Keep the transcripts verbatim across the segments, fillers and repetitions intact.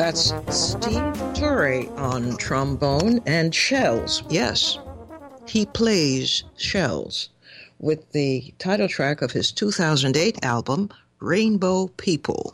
That's Steve Turre on trombone and shells. Yes, he plays shells with the title track of his two thousand eight album, Rainbow People.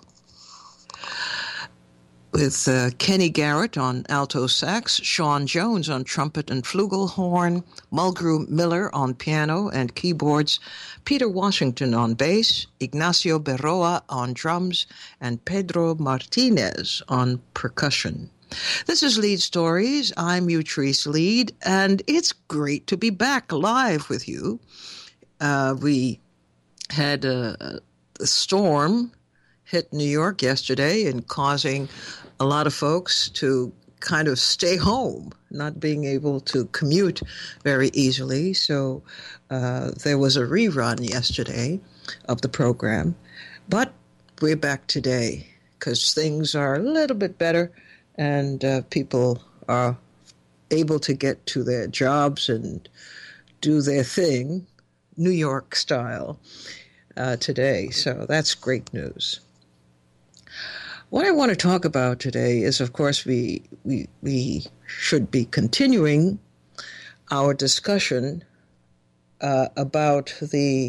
With uh, Kenny Garrett on alto sax, Sean Jones on trumpet and flugelhorn, Mulgrew Miller on piano and keyboards, Peter Washington on bass, Ignacio Berroa on drums, and Pedro Martinez on percussion. This is Lead Stories. I'm Utrice Lead, and it's great to be back live with you. Uh, we had a, a storm hit New York yesterday and causing a lot of folks to kind of stay home, not being able to commute very easily. So uh, there was a rerun yesterday of the program. But we're back today because things are a little bit better and uh, people are able to get to their jobs and do their thing, New York style, uh, today. So that's great news. What I want to talk about today is, of course, we we we should be continuing our discussion uh, about the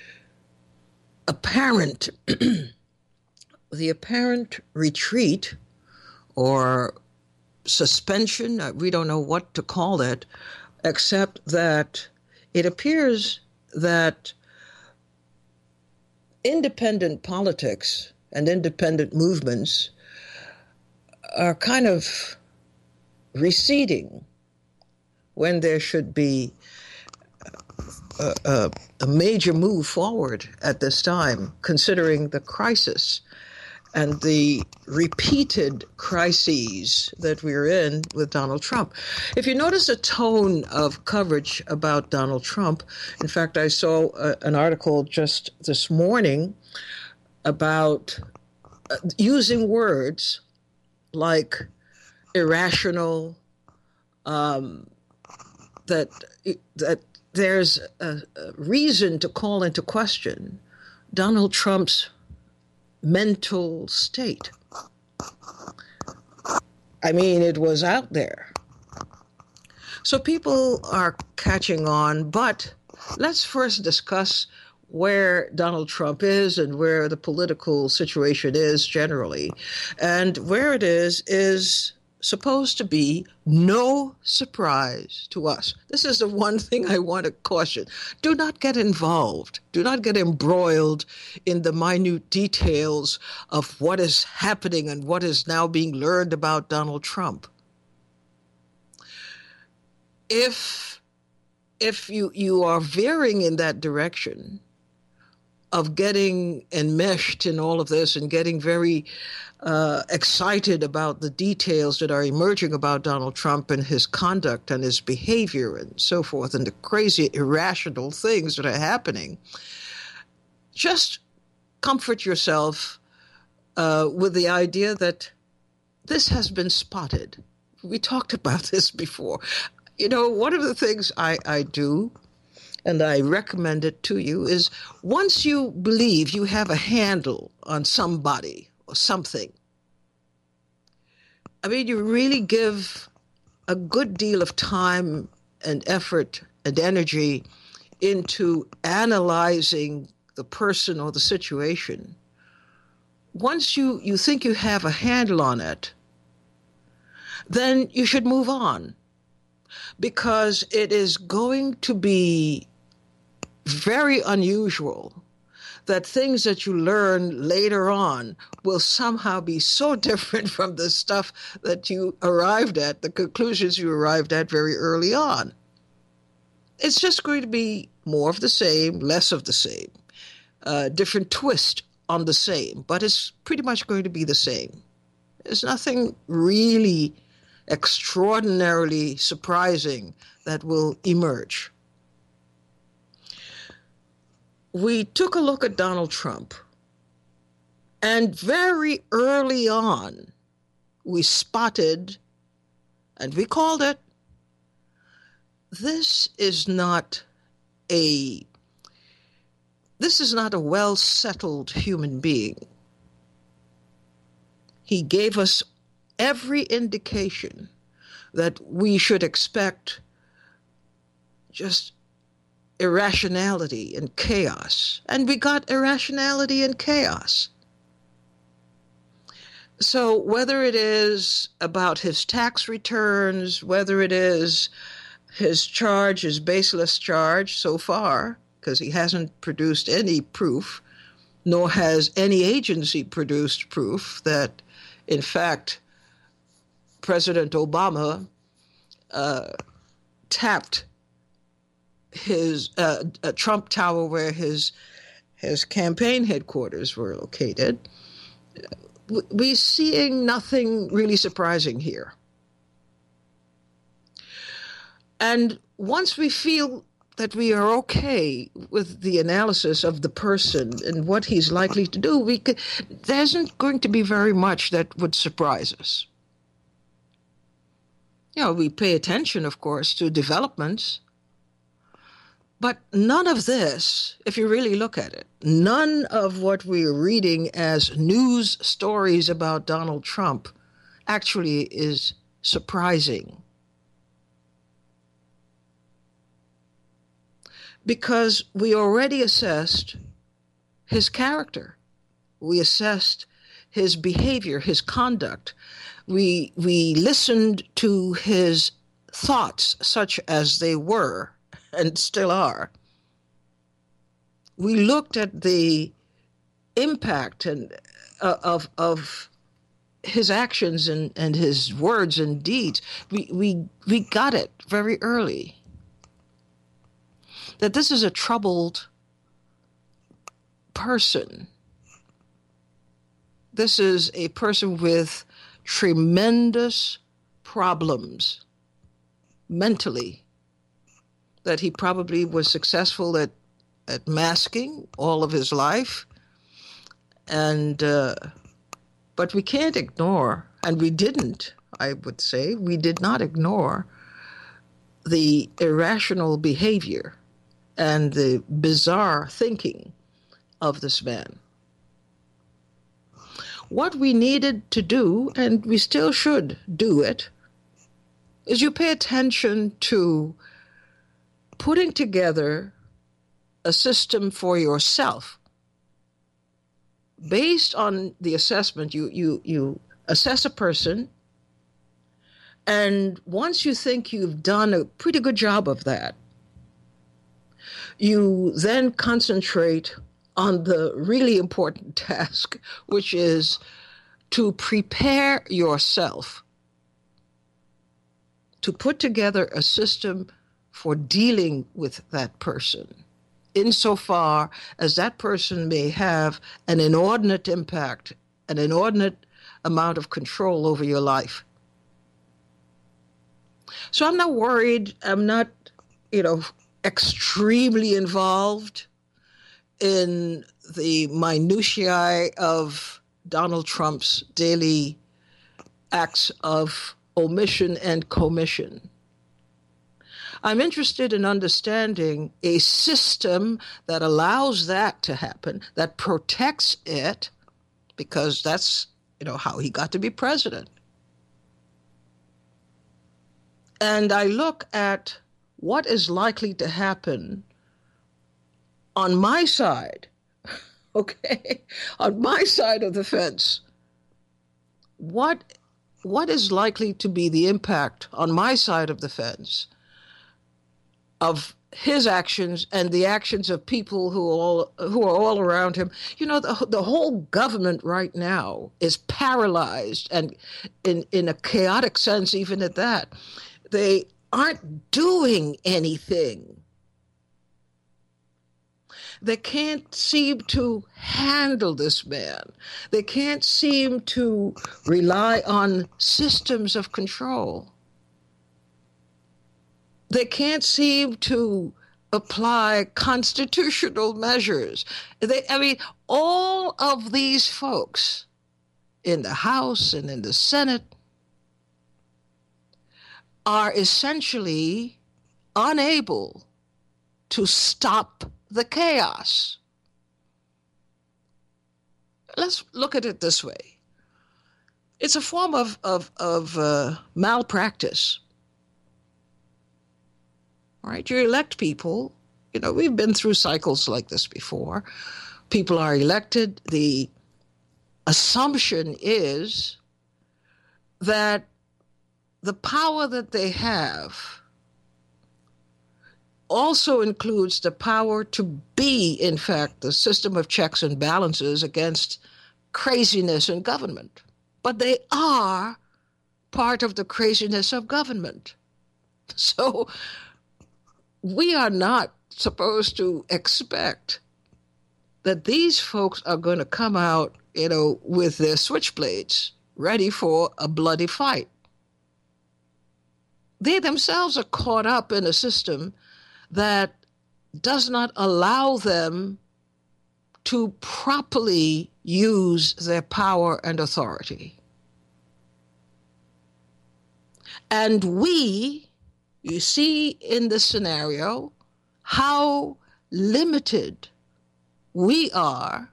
apparent the apparent retreat or suspension. We don't know what to call it, except that it appears that independent politics and independent movements are kind of receding when there should be a, a, a major move forward at this time, considering the crisis and the repeated crises that we're in with Donald Trump. If you notice a tone of coverage about Donald Trump, in fact, I saw a, an article just this morning about uh, using words like irrational, um, that that there's a, a reason to call into question Donald Trump's mental state. I mean, it was out there. So people are catching on, but let's first discuss where Donald Trump is and where the political situation is generally. And where it is is supposed to be no surprise to us. This is the one thing I want to caution. Do not get involved. Do not get embroiled in the minute details of what is happening and what is now being learned about Donald Trump. If, if you, you are veering in that direction of getting enmeshed in all of this and getting very uh, excited about the details that are emerging about Donald Trump and his conduct and his behavior and so forth and the crazy, irrational things that are happening, just comfort yourself uh, with the idea that this has been spotted. We talked about this before. You know, one of the things I, I do, and I recommend it to you, is once you believe you have a handle on somebody or something, I mean, you really give a good deal of time and effort and energy into analyzing the person or the situation. Once you, you think you have a handle on it, then you should move on, because it is going to be very unusual that things that you learn later on will somehow be so different from the stuff that you arrived at, the conclusions you arrived at very early on. It's just going to be more of the same, less of the same, uh, different twist on the same, but it's pretty much going to be the same. There's nothing really extraordinarily surprising that will emerge. We took a look at Donald Trump, and very early on, we spotted, and we called it, this is not a, this is not a well-settled human being. He gave us every indication that we should expect just irrationality and chaos. And we got irrationality and chaos. So whether it is about his tax returns, whether it is his charge, his baseless charge so far, because he hasn't produced any proof, nor has any agency produced proof that, in fact, President Obama uh, tapped his uh, uh, Trump Tower, where his his campaign headquarters were located. We're seeing nothing really surprising here. And once we feel that we are okay with the analysis of the person and what he's likely to do, we could, there isn't going to be very much that would surprise us. You know, we pay attention, of course, to developments, but none of this, if you really look at it, none of what we're reading as news stories about Donald Trump actually is surprising. Because we already assessed his character. We assessed his behavior, his conduct. We, we listened to his thoughts, such as they were and still are. We looked at the impact and uh, of of his actions and, and his words and deeds. We, we, we got it very early, that this is a troubled person. This is a person with tremendous problems mentally, that he probably was successful at, at masking all of his life. And, uh, but we can't ignore, and we didn't, I would say, we did not ignore the irrational behavior and the bizarre thinking of this man. What we needed to do, and we still should do it, is you pay attention to putting together a system for yourself. Based on the assessment, you, you, you assess a person, and once you think you've done a pretty good job of that, you then concentrate on the really important task, which is to prepare yourself to put together a system for dealing with that person, insofar as that person may have an inordinate impact, an inordinate amount of control over your life. So I'm not worried. I'm not, you know, extremely involved in the minutiae of Donald Trump's daily acts of omission and commission. I'm interested in understanding a system that allows that to happen, that protects it, because that's, you know, how he got to be president. And I look at what is likely to happen on my side, okay, on my side of the fence. What, what is likely to be the impact on my side of the fence of his actions and the actions of people who are all, who are all around him? You know, the, the whole government right now is paralyzed, and in, in a chaotic sense, even at that. They aren't doing anything. They can't seem to handle this man. They can't seem to rely on systems of control. They can't seem to apply constitutional measures. They, I mean, all of these folks in the House and in the Senate are essentially unable to stop the chaos. Let's look at it this way. It's a form of, of, of uh, malpractice. All right, you elect people. You know, we've been through cycles like this before. People are elected. The assumption is that the power that they have also includes the power to be, in fact, the system of checks and balances against craziness in government. But they are part of the craziness of government. So we are not supposed to expect that these folks are going to come out, you know, with their switchblades ready for a bloody fight. They themselves are caught up in a system that does not allow them to properly use their power and authority. And we, you see in this scenario, how limited we are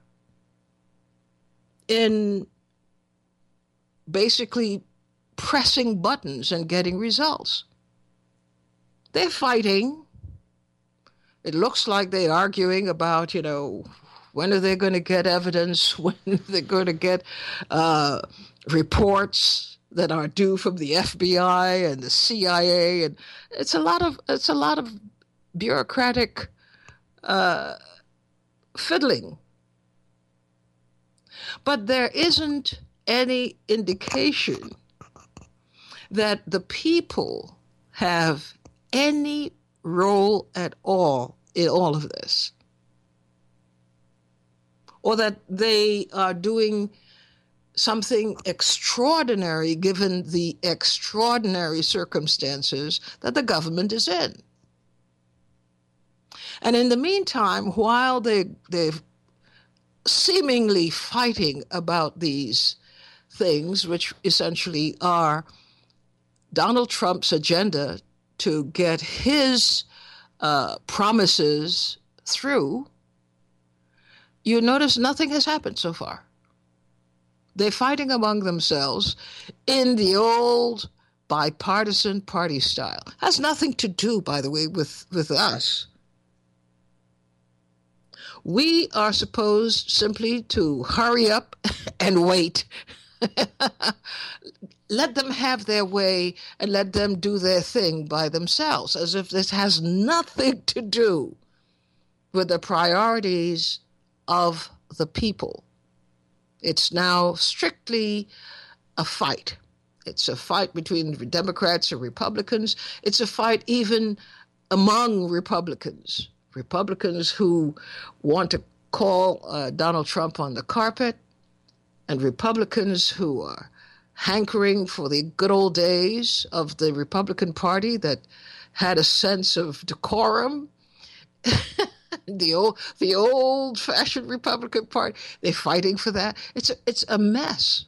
in basically pressing buttons and getting results. They're fighting. It looks like they're arguing about, you know, when are they going to get evidence, when they're going to get uh, reports that are due from the F B I and the C I A, and it's a lot of it's a lot of bureaucratic uh, fiddling. But there isn't any indication that the people have any role at all in all of this, or that they are doing something extraordinary given the extraordinary circumstances that the government is in. And in the meantime, while they, they're seemingly fighting about these things, which essentially are Donald Trump's agenda to get his uh, promises through, you notice nothing has happened so far. They're fighting among themselves in the old bipartisan party style. Has nothing to do, by the way, with, with us. We are supposed simply to hurry up and wait. Let them have their way and let them do their thing by themselves, as if this has nothing to do with the priorities of the people. It's now strictly a fight. It's a fight between Democrats and Republicans. It's a fight even among Republicans. Republicans who want to call uh, Donald Trump on the carpet, and Republicans who are hankering for the good old days of the Republican Party that had a sense of decorum. The old, the old-fashioned Republican Party, they're fighting for that. It's a, it's a mess.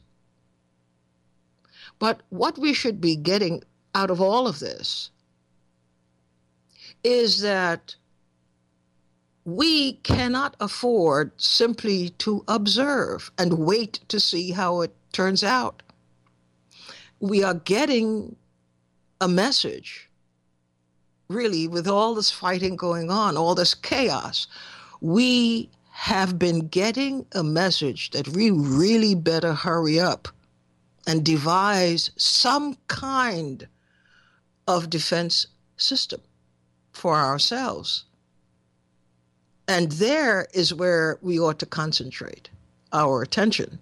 But what we should be getting out of all of this is that we cannot afford simply to observe and wait to see how it turns out. We are getting a message, really, with all this fighting going on, all this chaos. We have been getting a message that we really better hurry up and devise some kind of defense system for ourselves. And there is where we ought to concentrate our attention.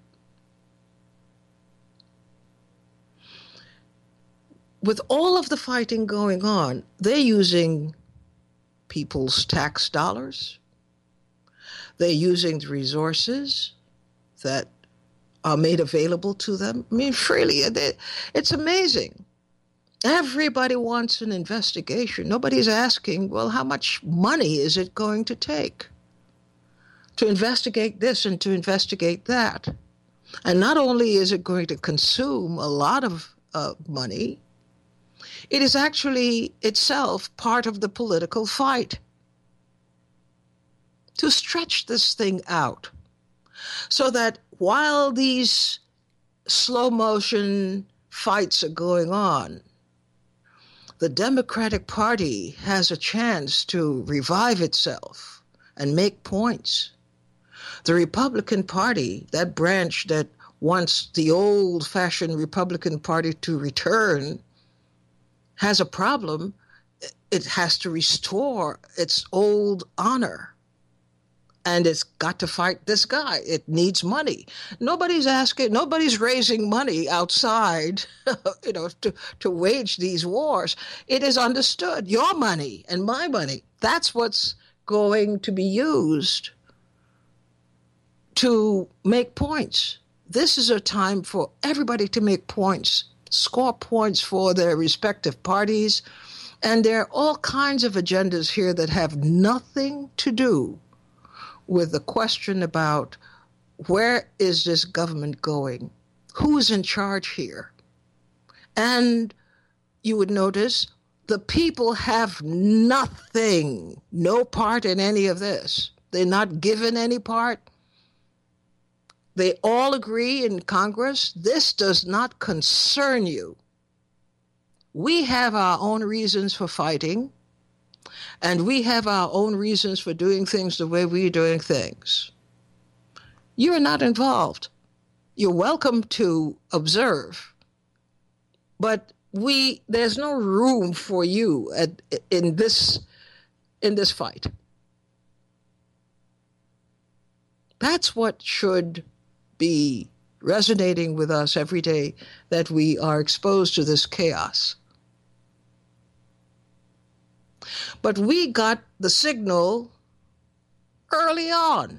With all of the fighting going on, they're using people's tax dollars. They're using the resources that are made available to them. I mean, freely. It's amazing. Everybody wants an investigation. Nobody's asking, well, how much money is it going to take to investigate this and to investigate that? And not only is it going to consume a lot of uh, money, it is actually itself part of the political fight to stretch this thing out so that while these slow motion fights are going on, the Democratic Party has a chance to revive itself and make points. The Republican Party, that branch that wants the old-fashioned Republican Party to return, has a problem. It has to restore its old honor. And it's got to fight this guy. It needs money. Nobody's asking, nobody's raising money outside, you know, to, to wage these wars. It is understood. Your money and my money, that's what's going to be used to make points. This is a time for everybody to make points, score points for their respective parties. And there are all kinds of agendas here that have nothing to do with the question about where is this government going? Who's in charge here? And you would notice the people have nothing, no part in any of this. They're not given any part. They all agree in Congress, this does not concern you. We have our own reasons for fighting. And we have our own reasons for doing things the way we're doing things. You're not involved. You're welcome to observe. But we there's no room for you at, in this in this fight. That's what should be resonating with us every day, that we are exposed to this chaos. But we got the signal early on.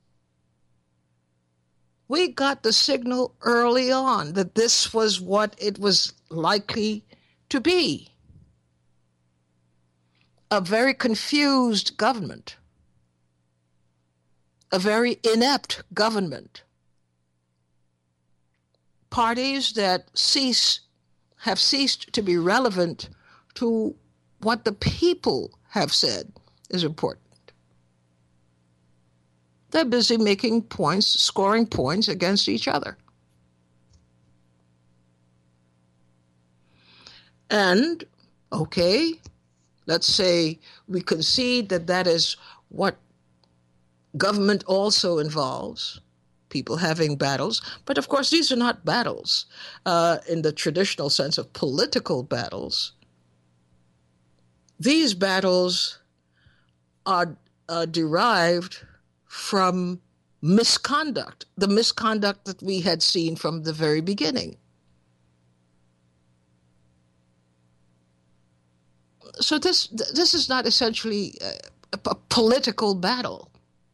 We got the signal early on that this was what it was likely to be. A very confused government. A very inept government. Parties that cease, have ceased to be relevant to what the people have said is important. They're busy making points, scoring points against each other. And, okay, let's say we concede that that is what government also involves, people having battles. But of course, these are not battles uh, in the traditional sense of political battles. These battles are uh, derived from misconduct, the misconduct that we had seen from the very beginning. So this this is not essentially a, a political battle.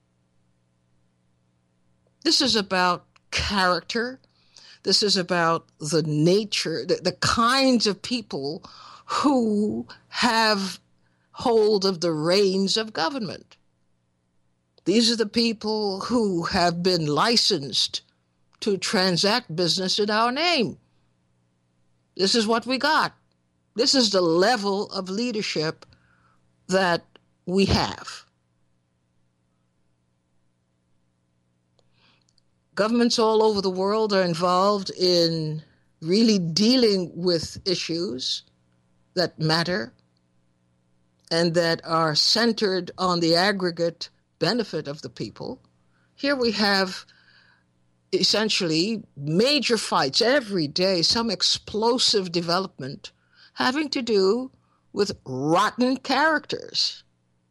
This is about character. This is about the nature, the, the kinds of people who have hold of the reins of government. These are the people who have been licensed to transact business in our name. This is what we got. This is the level of leadership that we have. Governments all over the world are involved in really dealing with issues that matter and that are centered on the aggregate benefit of the people. Here we have essentially major fights every day, some explosive development having to do with rotten characters,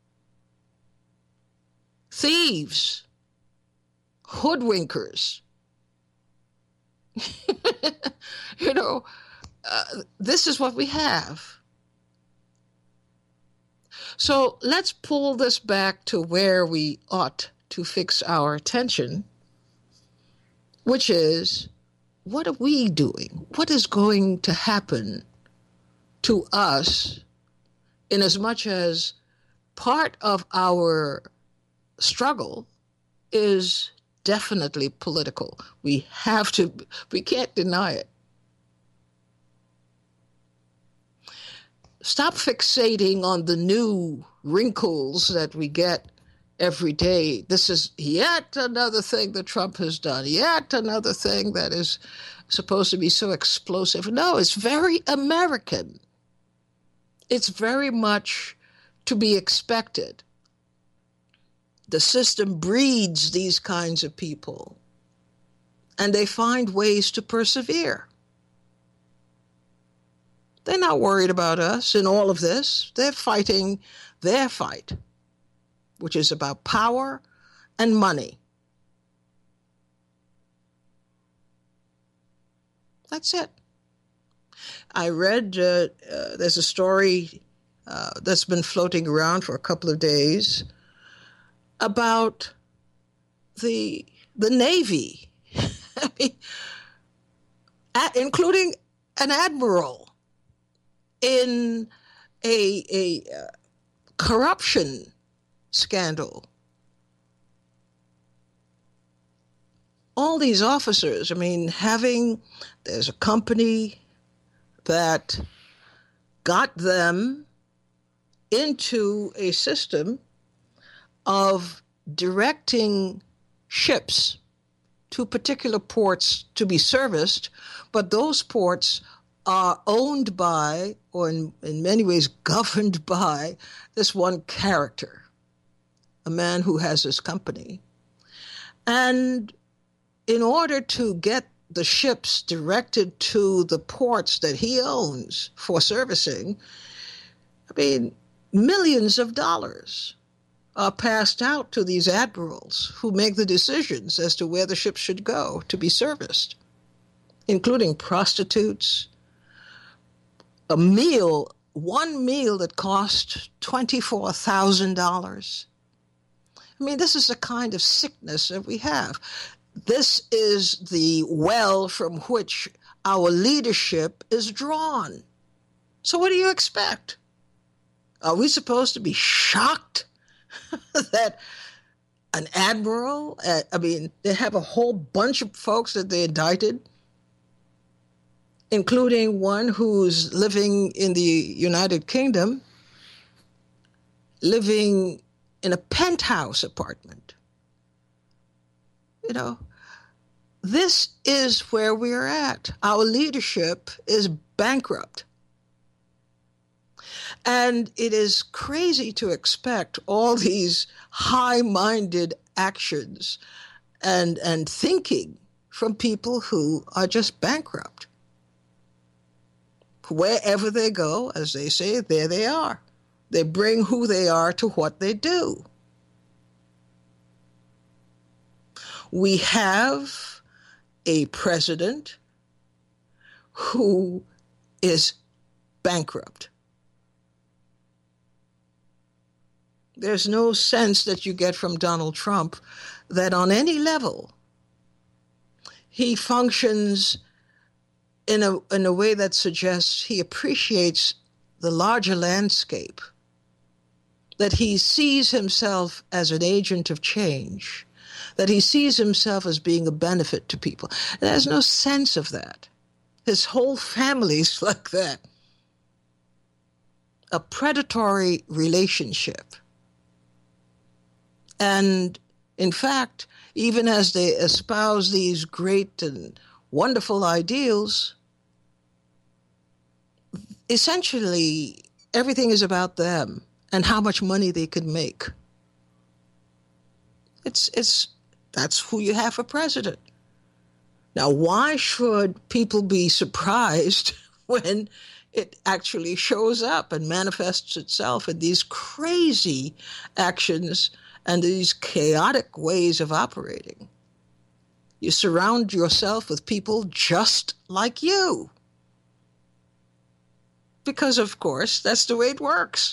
thieves, hoodwinkers. you know, uh, this is what we have. So let's pull this back to where we ought to fix our attention, which is, what are we doing? What is going to happen to us in as much as part of our struggle is definitely political. We have to, we can't deny it. Stop fixating on the new wrinkles that we get every day, this is yet another thing that Trump has done, yet another thing that is supposed to be so explosive. No, it's very American. It's very much to be expected. The system breeds these kinds of people, and they find ways to persevere. They're not worried about us in all of this. They're fighting their fight, which is about power and money. That's it. I read, uh, uh, there's a story uh, that's been floating around for a couple of days about the the Navy, I mean, a- including an admiral in a, a uh, corruption scandal. All these officers, I mean, having, there's a company that got them into a system of directing ships to particular ports to be serviced, but those ports are owned by, or in, in many ways governed by, this one character, a man who has this company. And in order to get the ships directed to the ports that he owns for servicing, I mean, millions of dollars are passed out to these admirals who make the decisions as to where the ships should go to be serviced, including prostitutes, a meal, one meal that cost twenty-four thousand dollars. I mean, this is the kind of sickness that we have. This is the well from which our leadership is drawn. So what do you expect? Are we supposed to be shocked that an admiral, uh, I mean, they have a whole bunch of folks that they indicted, including one who's living in the United Kingdom, living in a penthouse apartment. You know, this is where we're at. Our leadership is bankrupt. And it is crazy to expect all these high-minded actions and, and thinking from people who are just bankrupt. Wherever they go, as they say, there they are. They bring who they are to what they do. We have a president who is bankrupt. There's no sense that you get from Donald Trump that on any level he functions in a in a way that suggests he appreciates the larger landscape, that he sees himself as an agent of change, that he sees himself as being a benefit to people. There's no sense of that. His whole family's like that. A predatory relationship. And in fact, even as they espouse these great and wonderful ideals, essentially everything is about them and how much money they could make. It's it's that's who you have for president. Now, why should people be surprised when it actually shows up and manifests itself in these crazy actions and these chaotic ways of operating? You surround yourself with people just like you. Because, of course, that's the way it works.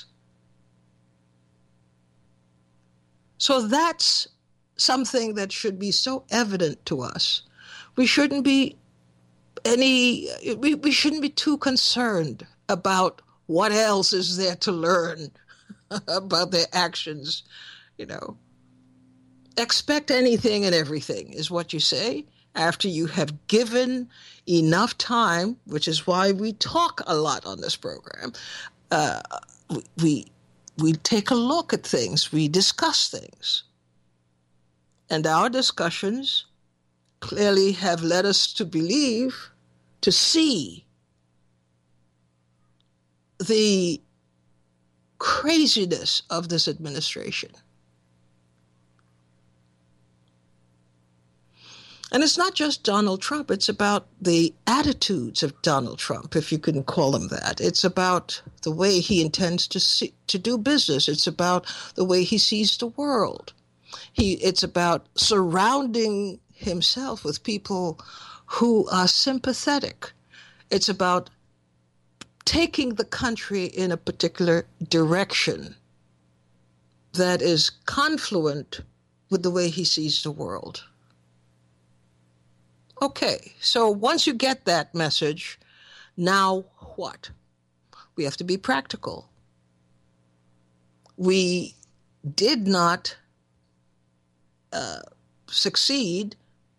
So that's something that should be so evident to us. We shouldn't be any, we, we shouldn't be too concerned about what else is there to learn about their actions, you know. Expect anything and everything is what you say after you have given enough time, which is why we talk a lot on this program. Uh, we, we we take a look at things, we discuss things. And our discussions clearly have led us to believe, to see the craziness of this administration. And it's not just Donald Trump. It's about the attitudes of Donald Trump, if you can call him that. It's about the way he intends to see, to do business. It's about the way he sees the world. He, it's about surrounding himself with people who are sympathetic. It's about taking the country in a particular direction that is confluent with the way he sees the world. Okay, so once you get that message, now what? We have to be practical. We did not uh, succeed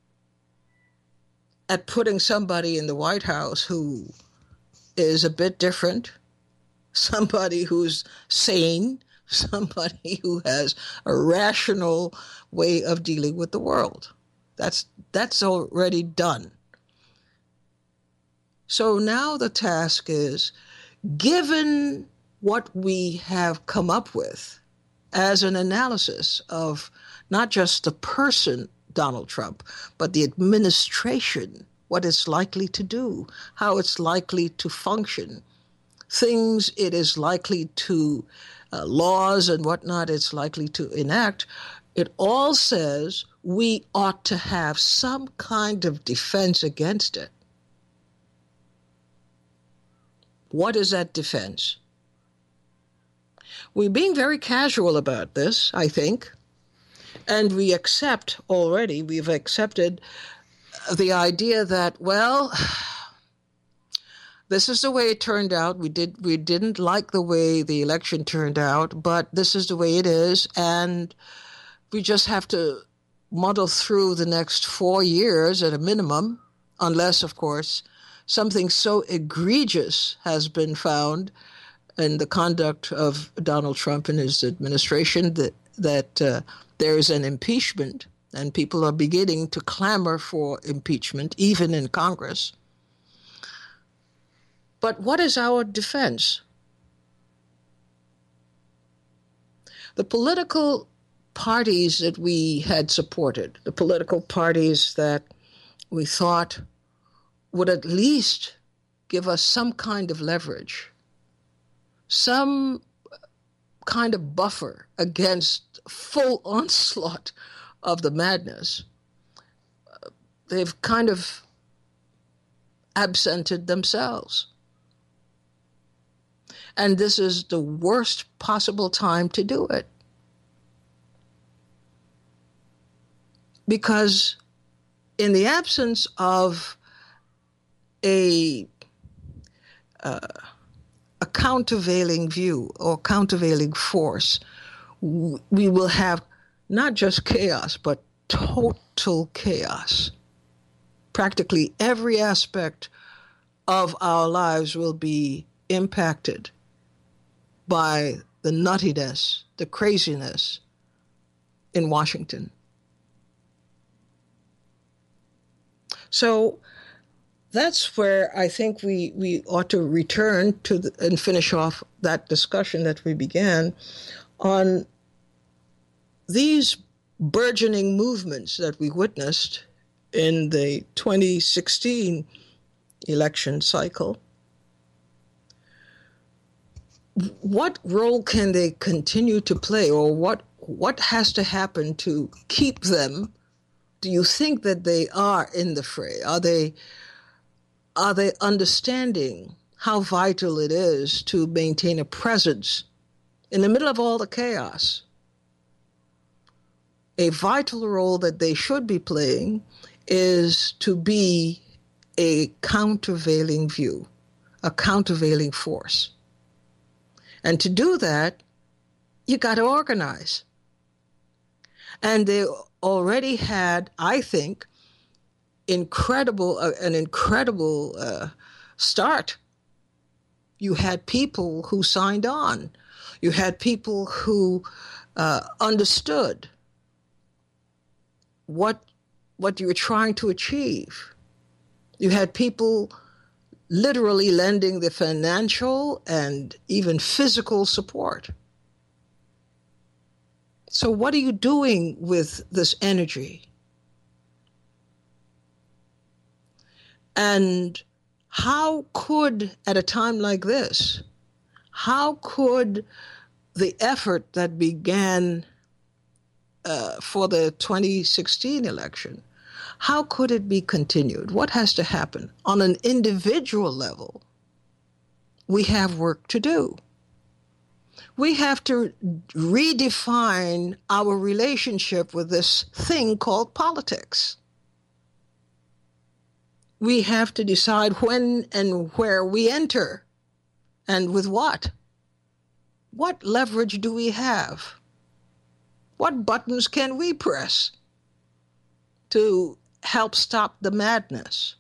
at putting somebody in the White House who is a bit different, somebody who's sane, somebody who has a rational way of dealing with the world. That's that's already done. So now the task is, given what we have come up with as an analysis of not just the person, Donald Trump, but the administration, what it's likely to do, how it's likely to function, things it is likely to, uh, laws and whatnot it's likely to enact, it all says we ought to have some kind of defense against it. What is that defense? We're being very casual about this, I think, and we accept already, we've accepted the idea that, well, this is the way it turned out. We did we didn't like the way the election turned out, but this is the way it is, and we just have to muddle through the next four years at a minimum, unless, of course, something so egregious has been found in the conduct of Donald Trump and his administration that, that uh, there is an impeachment, and people are beginning to clamor for impeachment, even in Congress. But what is our defense? The political parties that we had supported, the political parties that we thought would at least give us some kind of leverage, some kind of buffer against full onslaught of the madness, they've kind of absented themselves. And this is the worst possible time to do it. Because in the absence of a, uh, a countervailing view or countervailing force, w- we will have not just chaos, but total chaos. Practically every aspect of our lives will be impacted by the nuttiness, the craziness in Washington. So that's where I think we, we ought to return to the, and finish off that discussion that we began on these burgeoning movements that we witnessed in the twenty sixteen election cycle. What role can they continue to play, or what what has to happen to keep them? Do you think that they are in the fray? Are they are they understanding how vital it is to maintain a presence in the middle of all the chaos? A vital role that they should be playing is to be a countervailing view, a countervailing force. And to do that, you got to organize. And they already had, I think, incredible, uh, an incredible uh, start. You had people who signed on. You had people who uh, understood what what you were trying to achieve. You had people literally lending the financial and even physical support. So what are you doing with this energy? And how could, at a time like this, how could the effort that began uh, for the twenty sixteen election, how could it be continued? What has to happen? On an individual level, we have work to do. We have to redefine our relationship with this thing called politics. We have to decide when and where we enter and with what. What leverage do we have? What buttons can we press to help stop the madness?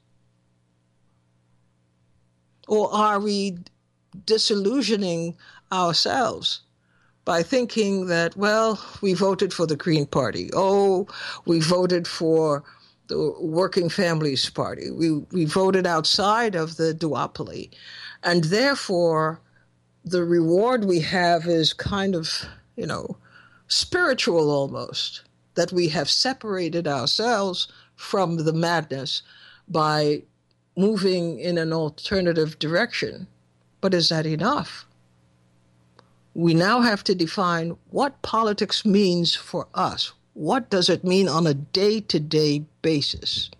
Or are we disillusioning ourselves by thinking that, well, we voted for the Green Party. Oh, we voted for the Working Families Party. We, we voted outside of the duopoly. And therefore, the reward we have is kind of, you know, spiritual almost, that we have separated ourselves from the madness by moving in an alternative direction. But is that enough? We now have to define what politics means for us. What does it mean on a day-to-day basis?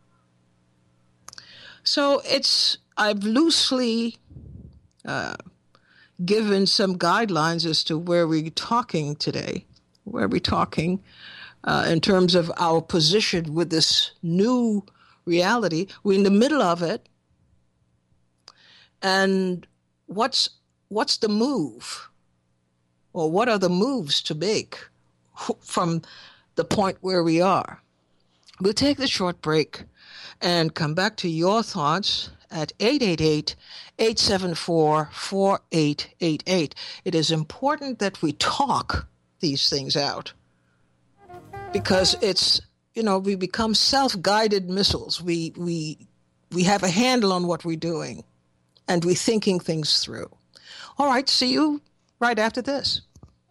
So it's, I've loosely uh, given some guidelines as to where we're talking today, where we're talking uh, in terms of our position with this new reality. We're in the middle of it. And what's what's the move? Or what are the moves to make from the point where we are? We'll take the short break and come back to your thoughts at eight eight eight, eight seven four, four eight eight eight. It is important that we talk these things out because it's, you know, we become self-guided missiles. We, we, we have a handle on what we're doing and we're thinking things through. All right, see you right after this.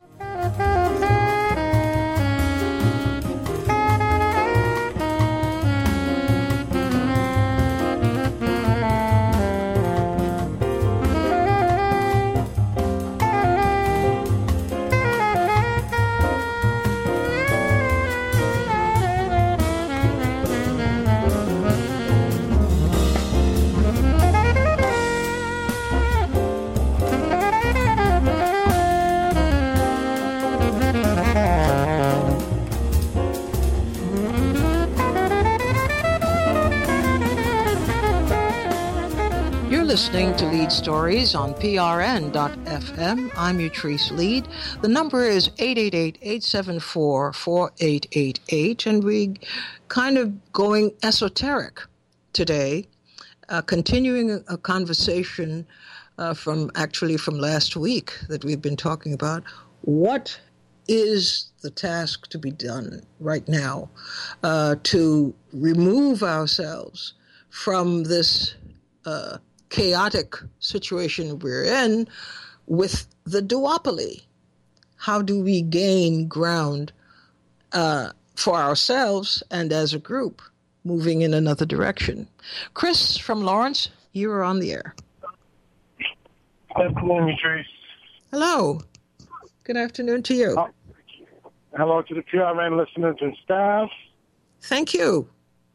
Listening to Lead Stories on P R N dot F M. I'm Utrice Lead. The number is eight eight eight, eight seven four, four eight eight eight, and we kind of going esoteric today, uh, continuing a, a conversation uh, from actually from last week that we've been talking about. What is the task to be done right now uh, to remove ourselves from this uh, chaotic situation we're in with the duopoly? How do we gain ground uh, for ourselves and as a group moving in another direction? Chris from Lawrence, you are on the air. Good afternoon, Trace. Hello. Good afternoon to you. Uh, hello to the P R N listeners and staff. Thank you.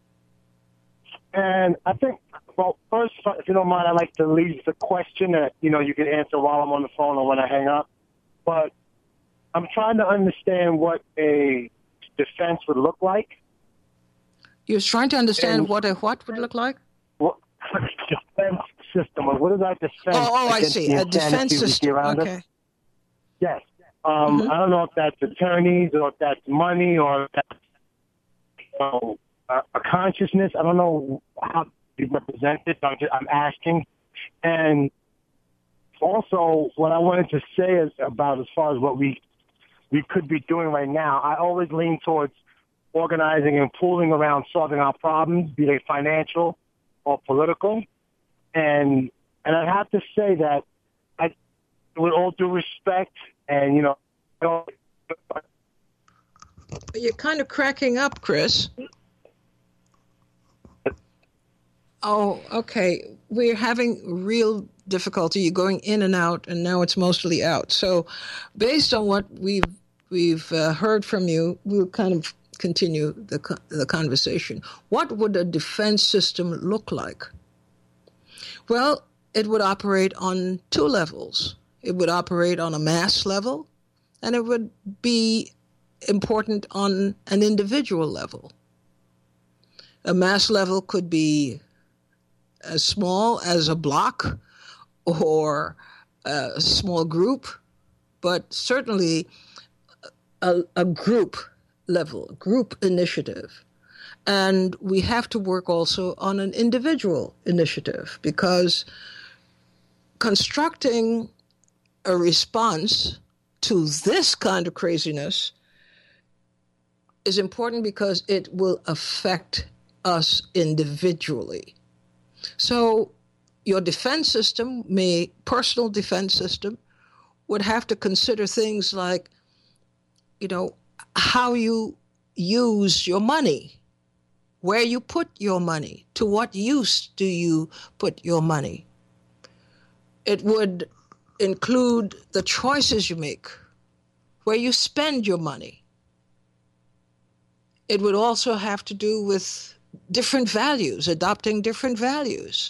And I think, well, first, if you don't mind, I'd like to leave the question that, you know, you can answer while I'm on the phone or when I hang up. But I'm trying to understand what a defense would look like. You're trying to understand and what a what would look like? What defense system? What is our defense? Oh, oh I see. A defense system. Okay. Us? Yes. Um, mm-hmm. I don't know if that's attorneys or if that's money or if that's, you know, a, a consciousness. I don't know how to represent it. I'm, just, I'm asking. And also, what I wanted to say is about as far as what we we could be doing right now, I always lean towards organizing and pooling around solving our problems, be they financial or political. And and I have to say that, I, with all due respect, and, you know, you're kind of cracking up, Chris. Oh, okay. We're having real difficulty. You're going in and out, and now it's mostly out. So based on what we've we've uh, heard from you, we'll kind of continue the the conversation. What would a defense system look like? Well, it would operate on two levels. It would operate on a mass level, and it would be important on an individual level. A mass level could be as small as a block or a small group, but certainly a, a group level, group initiative. And we have to work also on an individual initiative, because constructing a response to this kind of craziness is important because it will affect us individually. So your defense system, may personal defense system, would have to consider things like, you know, how you use your money, where you put your money, to what use do you put your money. It would include the choices you make, where you spend your money. It would also have to do with different values, adopting different values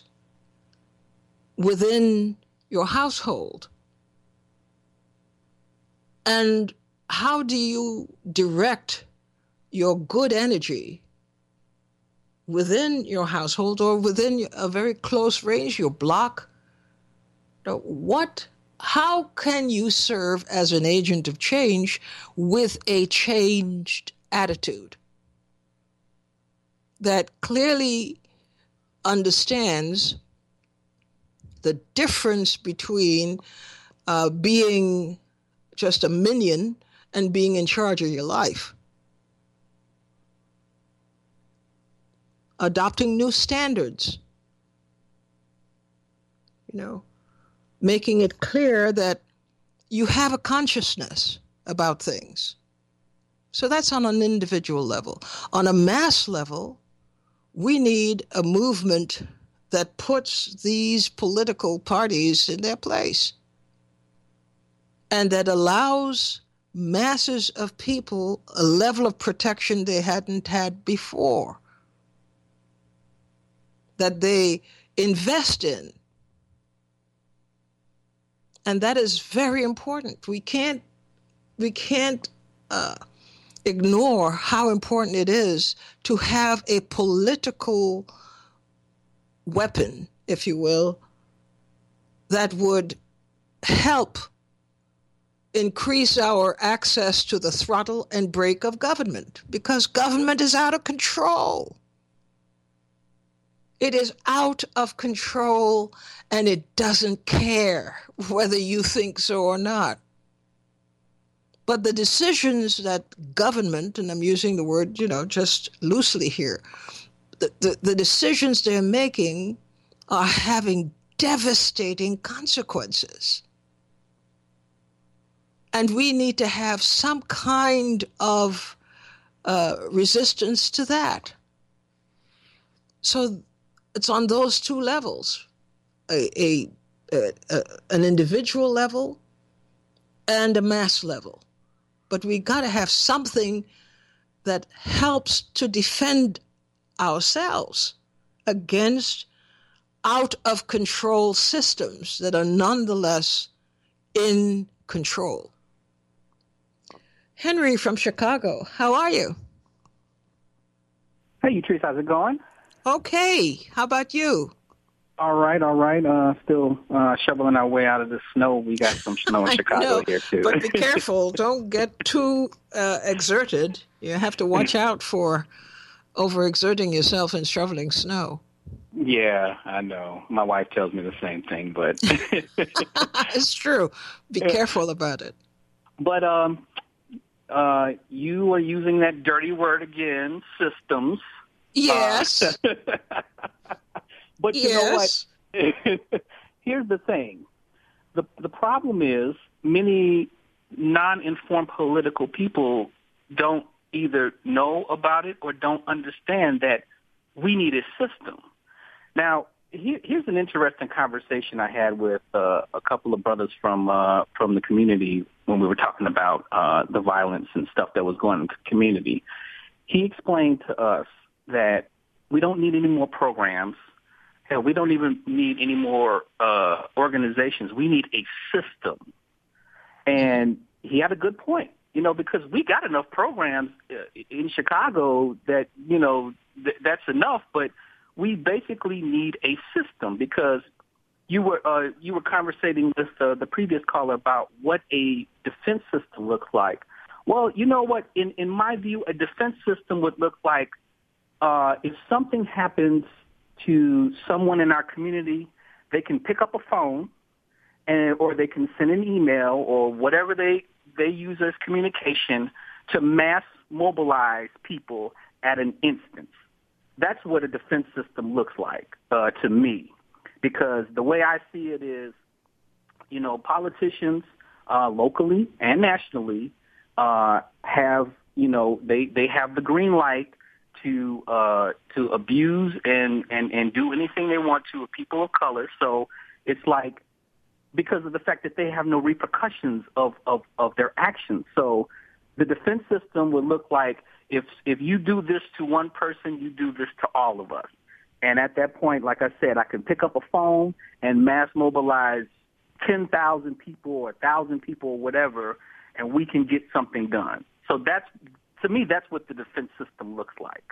within your household. And how do you direct your good energy within your household or within a very close range, your block? What, how can you serve as an agent of change with a changed attitude that clearly understands the difference between uh, being just a minion and being in charge of your life? Adopting new standards, you know, making it clear that you have a consciousness about things. So that's on an individual level. On a mass level, we need a movement that puts these political parties in their place and that allows masses of people a level of protection they hadn't had before, that they invest in. And that is very important. We can't, we can't uh, ignore how important it is to have a political weapon, if you will, that would help increase our access to the throttle and brake of government, because government is out of control. It is out of control, and it doesn't care whether you think so or not. But the decisions that government, and I'm using the word, you know, just loosely here, the, the, the decisions they're making are having devastating consequences. And we need to have some kind of uh, resistance to that. So it's on those two levels, a, a, a, a an individual level and a mass level. But we got to have something that helps to defend ourselves against out-of-control systems that are nonetheless in control. Henry from Chicago, how are you? Hey, Utrice, how's it going? Okay. How about you? All right, all right. Uh, still uh, shoveling our way out of the snow. We got some snow in Chicago know, here, too. But be careful. Don't get too uh, exerted. You have to watch out for overexerting yourself in shoveling snow. Yeah, I know. My wife tells me the same thing, but It's true. Be careful about it. but um, uh, you are using that dirty word again, systems. Yes. Uh, but you know what? Yes. Here's the thing. The the problem is many non-informed political people don't either know about it or don't understand that we need a system. Now, here, here's an interesting conversation I had with uh, a couple of brothers from uh, from the community when we were talking about uh, the violence and stuff that was going on in the community. He explained to us that we don't need any more programs. Hell, we don't even need any more uh, organizations. We need a system. And he had a good point, you know, because we got enough programs in Chicago that, you know, th- that's enough. But we basically need a system because you were uh, you were conversating with uh, the previous caller about what a defense system looks like. Well, you know what? In, in my view, a defense system would look like uh, if something happens to someone in our community, they can pick up a phone and or they can send an email or whatever they, they use as communication to mass mobilize people at an instance. That's what a defense system looks like uh, to me, because the way I see it is, you know, politicians uh, locally and nationally uh, have, you know, they, they have the green light to uh, to abuse and, and, and do anything they want to with people of color. So it's like because of the fact that they have no repercussions of, of, of their actions. So the defense system would look like if if you do this to one person, you do this to all of us. And at that point, like I said, I can pick up a phone and mass mobilize ten thousand people or one thousand people or whatever, and we can get something done. So that's, to me, that's what the defense system looks like.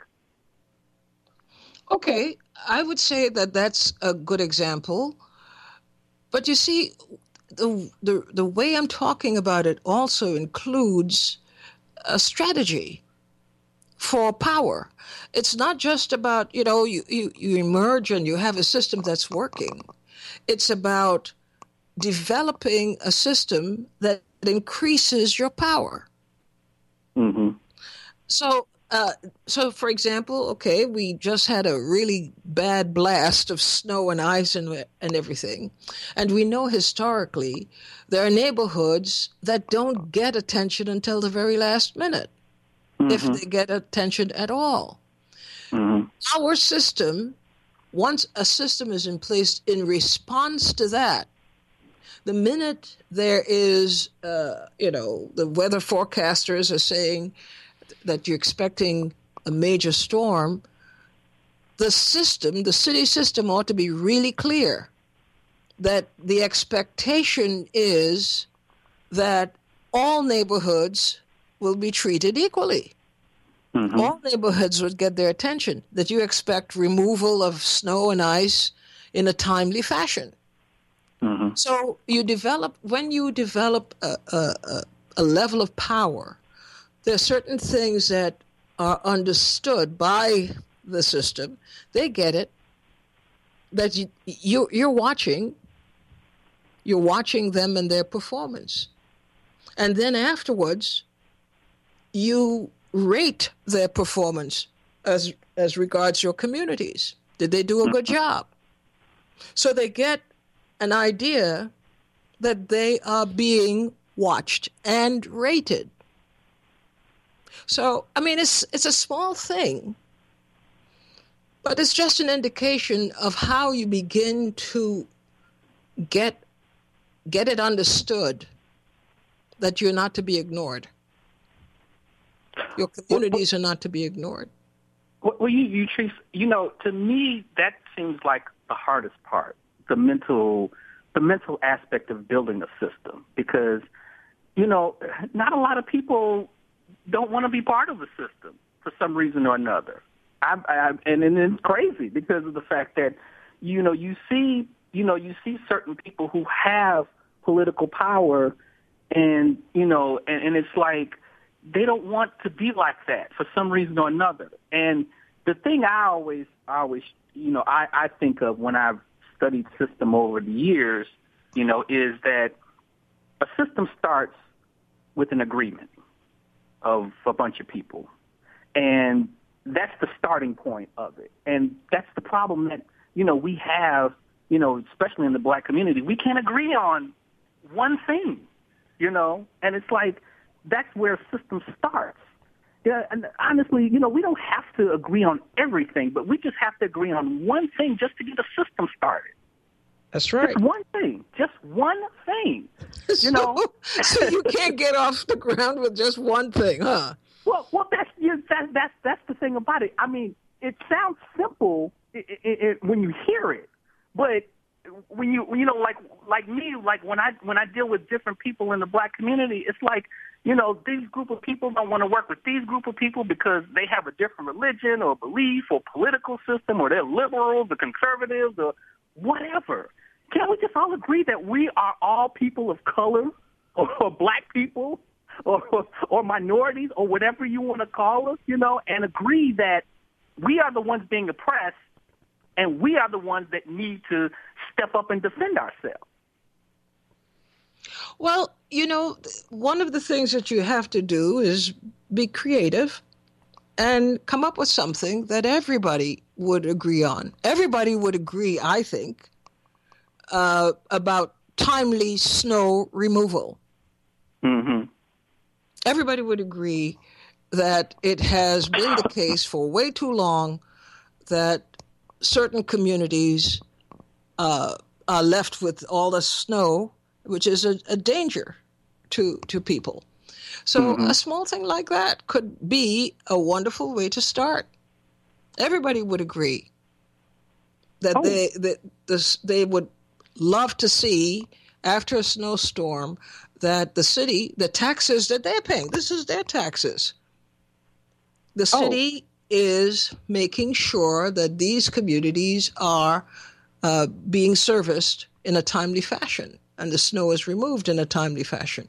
Okay, I would say that that's a good example. But you see, the, the, the way I'm talking about it also includes a strategy for power. It's not just about, you know, you, you, you emerge and you have a system that's working. It's about developing a system that increases your power. Mm-hmm. So, uh, so for example, okay, we just had a really bad blast of snow and ice and, and everything. And we know historically there are neighborhoods that don't get attention until the very last minute, mm-hmm. if they get attention at all. Mm-hmm. Our system, once a system is in place in response to that, the minute there is, uh, you know, the weather forecasters are saying that you're expecting a major storm, the system, the city system ought to be really clear that the expectation is that all neighborhoods will be treated equally. Mm-hmm. All neighborhoods would get their attention, that you expect removal of snow and ice in a timely fashion. Mm-hmm. So you develop, when you develop a, a, a level of power, there are certain things that are understood by the system. They get it, that you, you, you're watching, you're watching them and their performance. And then afterwards, you rate their performance as, as regards your communities. Did they do a good job? So they get an idea that they are being watched and rated. So, I mean, it's it's a small thing, but it's just an indication of how you begin to get get it understood that you're not to be ignored. Your communities are not to be ignored. Well, you, you, Trace, you know, to me, that seems like the hardest part. The mental, the mental aspect of building a system, because, you know, not a lot of people don't want to be part of the system for some reason or another. I, I, and, and it's crazy because of the fact that, you know, you see, you know, you see certain people who have political power, and you know, and, and it's like they don't want to be like that for some reason or another. And the thing I always, I always you know, I, I think of when I've studied system over the years, you know, is that a system starts with an agreement of a bunch of people. And that's the starting point of it. And that's the problem that, you know, we have, you know, especially in the black community. We can't agree on one thing, you know, and it's like that's where a system starts. Yeah, and honestly, you know, we don't have to agree on everything, but we just have to agree on one thing just to get the system started. That's right. Just one thing. Just one thing. You so, know? so you can't get off the ground with just one thing, huh? Well, well, that's you, that, that's that's the thing about it. I mean, it sounds simple it, it, it, when you hear it, but when you you know, like like me, like when I when I deal with different people in the black community, it's like, you know, these group of people don't want to work with these group of people because they have a different religion or belief or political system, or they're liberals or conservatives or whatever. Can't we just all agree that we are all people of color or, or black people or, or or minorities or whatever you want to call us, you know, and agree that we are the ones being oppressed and we are the ones that need to step up and defend ourselves? Well, you know, one of the things that you have to do is be creative and come up with something that everybody would agree on. Everybody would agree, I think, uh, about timely snow removal. Mm-hmm. Everybody would agree that it has been the case for way too long that certain communities uh, are left with all the snow, which is a, a danger to to people. So mm-hmm. a small thing like that could be a wonderful way to start. Everybody would agree that oh. they that this, they would love to see, after a snowstorm, that the city, the taxes that they're paying, this is their taxes. The city oh. is making sure that these communities are uh, being serviced in a timely fashion, and the snow is removed in a timely fashion.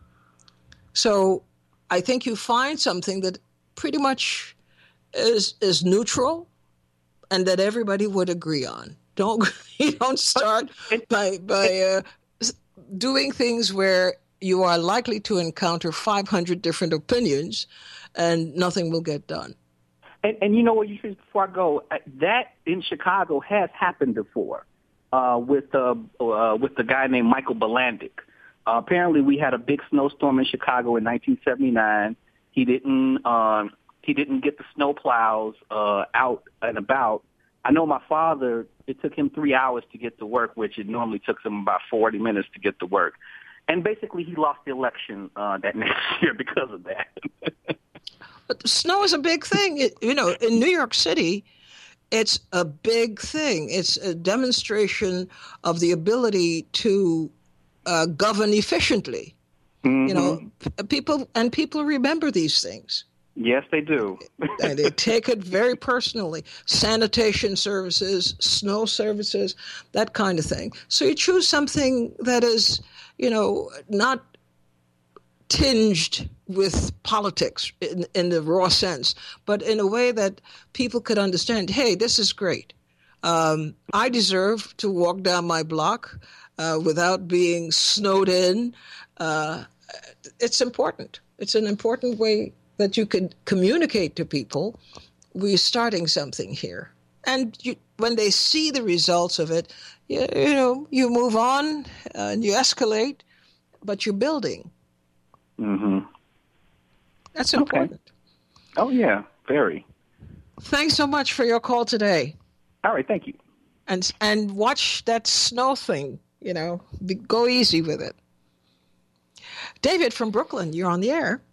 So I think you find something that pretty much is is neutral and that everybody would agree on. Don't you don't start by by uh, doing things where you are likely to encounter five hundred different opinions and nothing will get done. And, and you know what, you should, before I go, that in Chicago has happened before uh, with uh, uh, with the guy named Michael Bilandic. Uh, apparently, we had a big snowstorm in Chicago in nineteen seventy-nine. He didn't uh, he didn't get the snow plows uh, out and about. I know my father, it took him three hours to get to work, which it normally took him about forty minutes to get to work. And basically, he lost the election uh, that next year because of that. But snow is a big thing. It, you know, in New York City, it's a big thing. It's a demonstration of the ability to uh, govern efficiently. Mm-hmm. You know, p- people and people remember these things. Yes, they do. And they take it very personally. Sanitation services, snow services, that kind of thing. So you choose something that is, you know, not tinged with politics in, in the raw sense, but in a way that people could understand, hey, this is great. Um, I deserve to walk down my block uh, without being snowed in. Uh, it's important. It's an important way that you can communicate to people, we're starting something here. And you, when they see the results of it, you, you know, you move on uh, and you escalate, but you're building. Mm-hmm. That's important. Okay. Oh, yeah, very. Thanks so much for your call today. All right, thank you. And and watch that snow thing, you know, be, go easy with it. David from Brooklyn, you're on the air.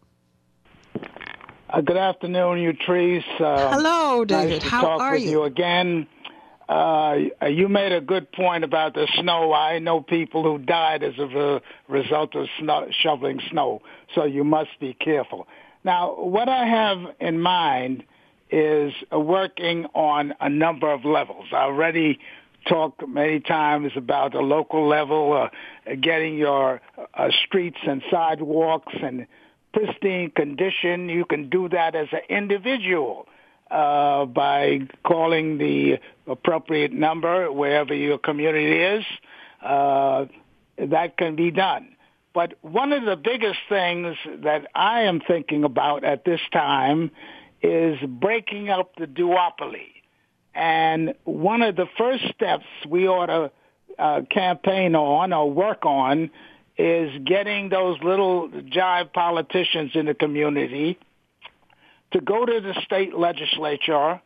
Uh, good afternoon, you trees. Uh, Hello, David. Nice to How talk are with you? you again. Uh, you made a good point about the snow. I know people who died as a result of snow, shoveling snow, so you must be careful. Now, what I have in mind is uh, working on a number of levels. I already talked many times about the local level, uh, getting your uh, streets and sidewalks and pristine condition. You can do that as an individual. uh, by calling the appropriate number wherever your community is. Uh, that can be done. But one of the biggest things that I am thinking about at this time is breaking up the duopoly. And one of the first steps we ought to uh, campaign on or work on is getting those little jive politicians in the community to go to the state legislature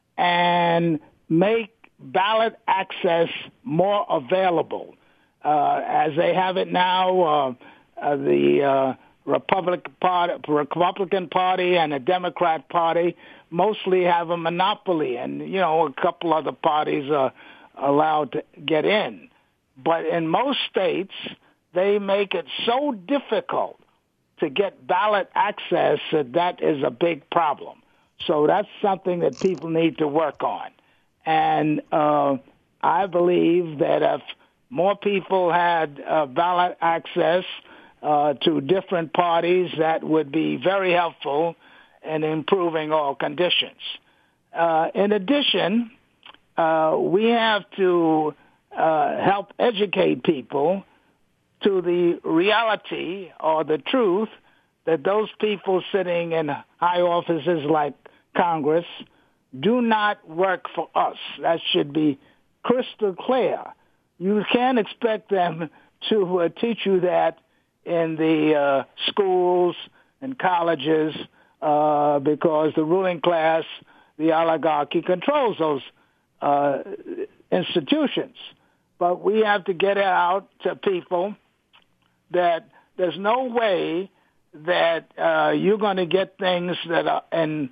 and make ballot access more available. Uh, as they have it now, uh, uh, the uh, Republican Party, Republican Party and the Democrat Party mostly have a monopoly, and, you know, a couple other parties are allowed to get in. But in most states, they make it so difficult to get ballot access that that is a big problem. So that's something that people need to work on. And uh, I believe that if more people had uh, ballot access uh, to different parties, that would be very helpful in improving all conditions. Uh, in addition, uh, we have to uh, help educate people to the reality or the truth that those people sitting in high offices like Congress do not work for us. That should be crystal clear. You can't expect them to uh, teach you that in the uh, schools and colleges uh, because the ruling class, the oligarchy, controls those uh, institutions. But we have to get it out to people that there's no way that uh, you're going to get things that are in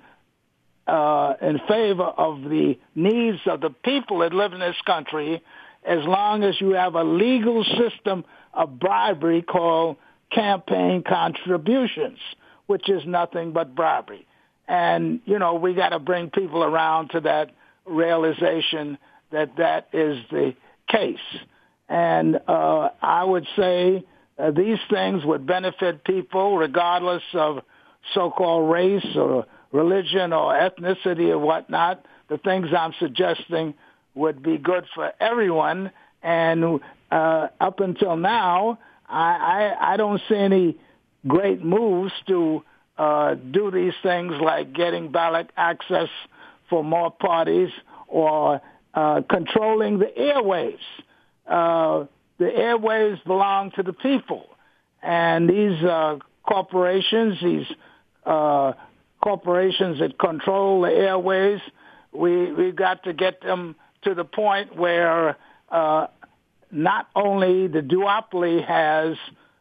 uh, in favor of the needs of the people that live in this country as long as you have a legal system of bribery called campaign contributions, which is nothing but bribery. And, you know, we got to bring people around to that realization that that is the case. And uh, I would say uh, these things would benefit people regardless of so-called race or religion or ethnicity or whatnot. The things I'm suggesting would be good for everyone. And uh, up until now, I, I, I don't see any great moves to uh, do these things like getting ballot access for more parties or uh, controlling the airwaves. Uh, the airwaves belong to the people. And these uh, corporations, these uh, corporations that control the airwaves, we, we've got to get them to the point where uh, not only the duopoly has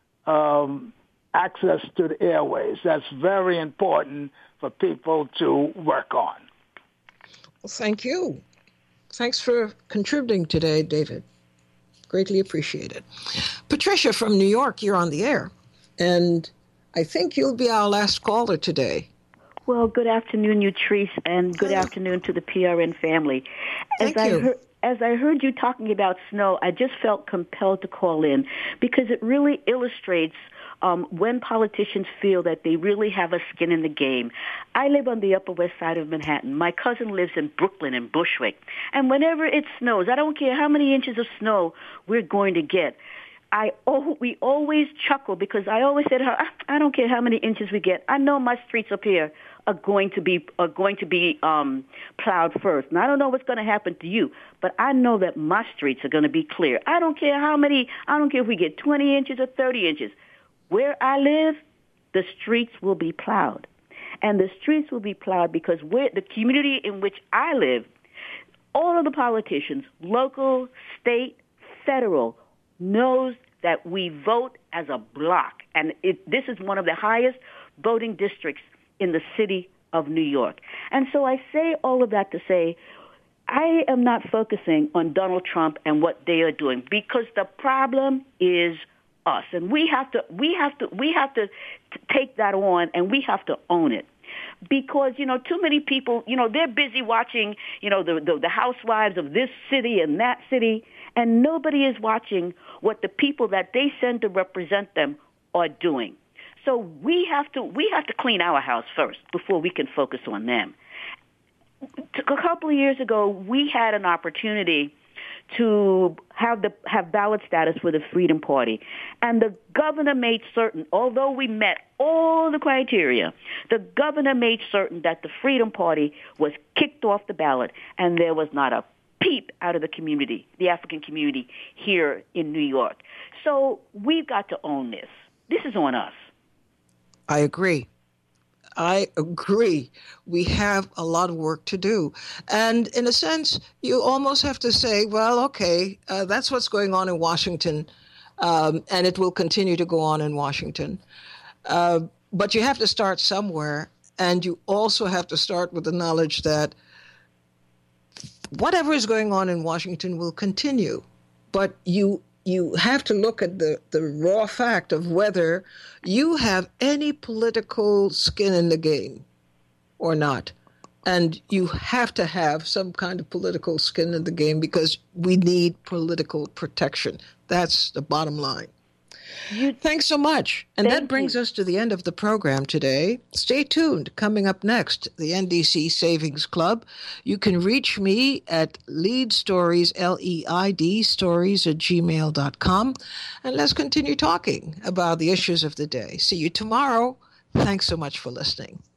um, access to the airways. That's very important for people to work on. Well, thank you. Thanks for contributing today, David. Greatly appreciated. Patricia from New York, you're on the air. And I think you'll be our last caller today. Well, good afternoon, Utrice, and good oh. afternoon to the P R N family. As Thank I you. Heard, as I heard you talking about snow, I just felt compelled to call in because it really illustrates um, when politicians feel that they really have a skin in the game. I live on the Upper West Side of Manhattan. My cousin lives in Brooklyn and Bushwick. And whenever it snows, I don't care how many inches of snow we're going to get, I oh, we always chuckle because I always said, I don't care how many inches we get. I know my streets up here are going to be are going to be um, plowed first. And I don't know what's going to happen to you, but I know that my streets are going to be clear. I don't care how many. I don't care if we get twenty inches or thirty inches. Where I live, the streets will be plowed, and the streets will be plowed because we're, the community in which I live, all of the politicians, local, state, federal, knows that we vote as a block. And it, this is one of the highest voting districts in the city of New York. And so I say all of that to say I am not focusing on Donald Trump and what they are doing because the problem is us. And we have to we have to we have to take that on and we have to own it. Because, you know, too many people, you know, they're busy watching, you know, the, the the housewives of this city and that city, and nobody is watching what the people that they send to represent them are doing. So we have to we have to clean our house first before we can focus on them. a couple of years ago, we had an opportunity to have the have ballot status for the Freedom Party. And the governor made certain, although we met all the criteria, the governor made certain that the Freedom Party was kicked off the ballot, and there was not a peep out of the community, the African community here in New York. So we've got to own this. This is on us. I agree. I agree. We have a lot of work to do. And in a sense, you almost have to say, well, okay, uh, that's what's going on in Washington, um, and it will continue to go on in Washington. Uh, but you have to start somewhere, and you also have to start with the knowledge that whatever is going on in Washington will continue. But you you have to look at the, the raw fact of whether you have any political skin in the game or not. And you have to have some kind of political skin in the game because we need political protection. That's the bottom line. You, Thanks so much. And that brings you. us to the end of the program today. Stay tuned. Coming up next, the N D C Savings Club. You can reach me at lead stories, L E I D, stories at gmail dot com. And let's continue talking about the issues of the day. See you tomorrow. Thanks so much for listening.